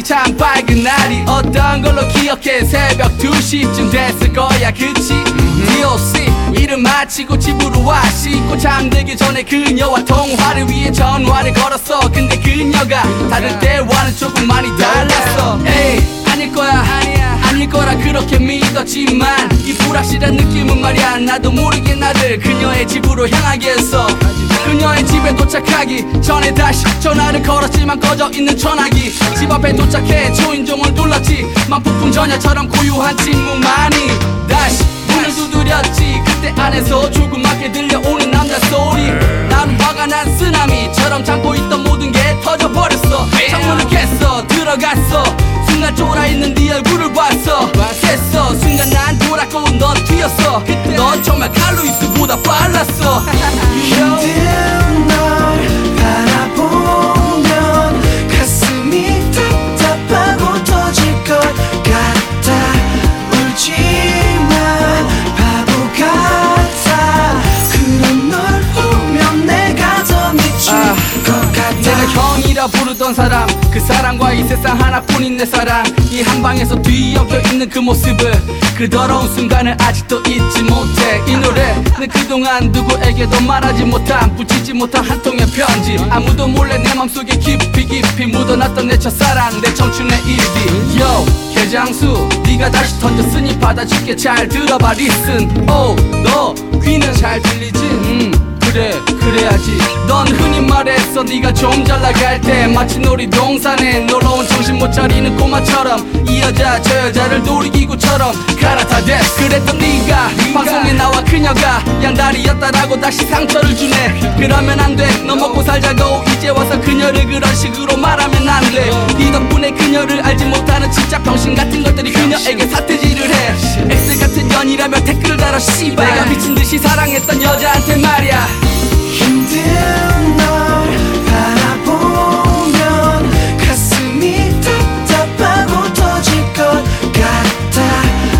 참 밝은 날이 어떤 걸로 기억해. 새벽 2시쯤 됐을 거야 그치? DOC 일을 마치고 집으로 와. 씻고 잠들기 전에 그녀와 통화를 위해 전화를 걸었어. 근데 그녀가 다른 때와는 조금 많이 달랐어. 에이 아닐 거야 아닐 거라 그렇게 믿었지만 이 불확실한 느낌은 말이야 나도 모르게 나를 그녀의 집으로 향하게 했어. 그녀의 집에 도착하기 전에 다시 전화를 걸었지만 꺼져 있는 전화기. 집 앞에 도착해 초인종을 눌렀지. 만 폭풍 전야처럼 고요한 침묵만이. 다시 문을 두드렸지. 그때 안에서 조그맣게 들려오는 남자 소리. 난 화가 난 쓰나미처럼 참고 있던 모든 게 터져버렸어. 창문을 깼어 들어갔어. 순간 쫄아있는 네 얼굴을 봤어. 깼어 순간 난 돌았고 넌 튀었어. 넌 정말 칼루이스보다 빨랐어. 힘든 널 바라보면 가슴이 답답하고 터질 것 같아. 울지만 바보 같아. 그런 널 보면 내가 더 미칠 것 같아. 내가 형이라 부르던 사람 그 사람과 이 세상 하나뿐인 내 사랑. 이 한방에서 뒤엉켜 있는 그 모습을 그 더러운 순간을 아직도 잊지 못해. 이 노래는 그동안 누구에게도 말하지 못한 붙이지 못한 한 통의 편지. 아무도 몰래 내 맘속에 깊이 깊이 묻어놨던 내 첫사랑 내 청춘의 일기. Yo 개장수 네가 다시 던졌으니 받아줄게. 잘 들어봐 listen. 너 귀는 잘 들리지? 그래 그래야지. 넌 흔히 말했어 네가 좀 잘 나갈 때 마치 놀이동산에 놀러온 정신 못 차리는 꼬마처럼 이 여자 저 여자를 놀이기구처럼 갈아타댔어. 그랬던 네가 방송에 나와 그녀가 양다리였다라고 다시 상처를 주네. 그러면 안 돼. 너 먹고 살자고 이제 와서 그녀를 그런 식으로 말하면 안 돼. 네 덕분에 그녀를 알지 못하는 진짜 병신 같은 것들이 그녀에게 사태질을 해. X 같은 년이라며 댓글을 달아 씨발. 내가 미친듯이 사랑했던 여자한테 말이야. 힘든 널 바라보면 가슴이 답답하고 터질 것 같아.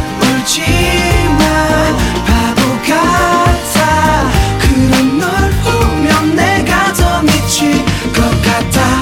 울지만 바보 같아. 그런 널 보면 내가 더 미칠 것 같아.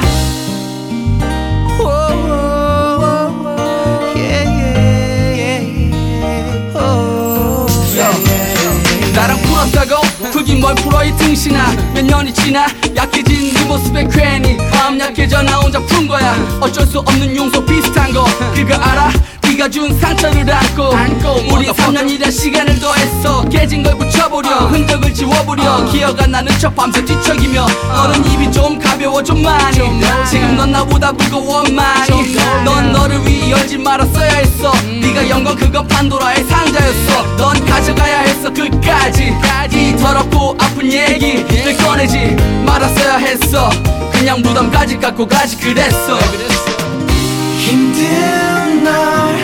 나랑 풀었다고? 풀긴 뭘 풀어 이 등신아. 몇 년이 지나 약해진 네 모습에 괜히 마음 약해져 나 혼자 푼 거야. 어쩔 수 없는 용서 비슷한 거 그거 알아? 네가 준 상처를 안고 우리 3년이란 시간을 더했어. 깨진 걸 붙여보려 흔적을 지워보려 기억 안 나는 척 밤새 뒤척이며. 너는 입이 좀 가벼워 좀 많이. 지금 넌 나보다 무거워 많이. 넌 너를 위해 열지 말았어야 했어. 네가 연 건 그건 판도라의 상자였어. 넌 가져가야 했어 끝까지. 이 더럽고 아픈 얘기를 꺼내지 말았어야 했어. 그냥 무덤까지 갖고 가지 그랬어. 힘든 널